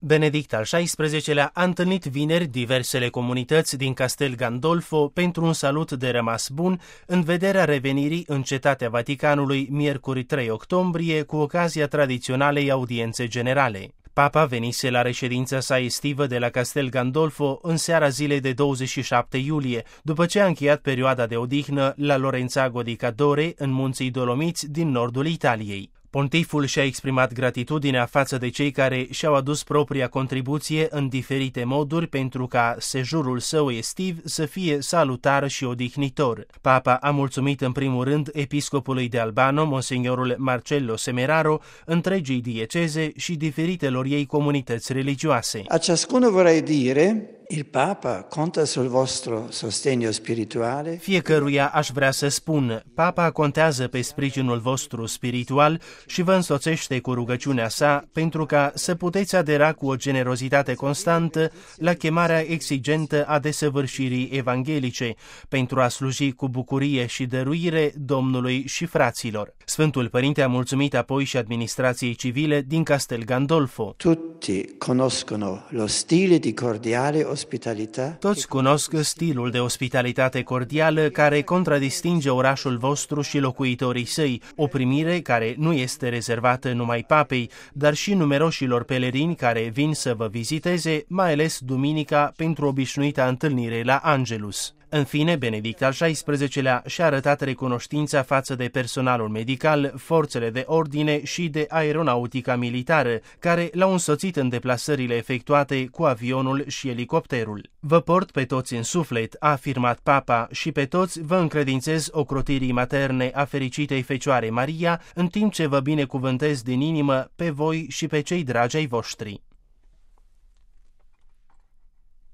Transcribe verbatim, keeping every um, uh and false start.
Benedict al șaisprezecelea a întâlnit vineri diversele comunități din Castel Gandolfo pentru un salut de rămas bun în vederea revenirii în Cetatea Vaticanului miercuri trei octombrie cu ocazia tradiționalei audiențe generale. Papa venise la reședința sa estivă de la Castel Gandolfo în seara zilei de douăzeci și șapte iulie, după ce a încheiat perioada de odihnă la Lorenzago di Cadore, în munții Dolomiți din nordul Italiei. Pontiful și-a exprimat gratitudinea față de cei care și-au adus propria contribuție în diferite moduri pentru ca sejurul său estiv să fie salutar și odihnitor. Papa a mulțumit în primul rând episcopului de Albano, Monsignorul Marcello Semeraro, întregii dieceze și diferitelor ei comunități religioase. A ciascuno vorrei dire: il Papa conta sul vostro sostegno spirituale. Fiecăruia aș vrea să spun, Papa contează pe sprijinul vostru spiritual și vă însoțește cu rugăciunea sa pentru ca să puteți adera cu o generozitate constantă la chemarea exigentă a desăvârșirii evanghelice, pentru a sluji cu bucurie și dăruire Domnului și fraților. Sfântul Părinte a mulțumit apoi și administrației civile din Castel Gandolfo. Tutti conoscono lo stile di cordiale ospitalità. Toți cunosc stilul de ospitalitate cordială care contradistinge orașul vostru și locuitorii săi, o primire care nu este rezervată numai papei, dar și numeroșilor pelerini care vin să vă viziteze, mai ales duminica pentru obișnuita întâlnire la Angelus. În fine, Benedict al șaisprezecelea și-a arătat recunoștința față de personalul medical, forțele de ordine și de aeronautica militară, care l-au însoțit în deplasările efectuate cu avionul și elicopterul. Vă port pe toți în suflet, a afirmat Papa, și pe toți vă încredințez ocrotirii materne a fericitei Fecioare Maria, în timp ce vă binecuvântez din inimă pe voi și pe cei dragi ai voștri.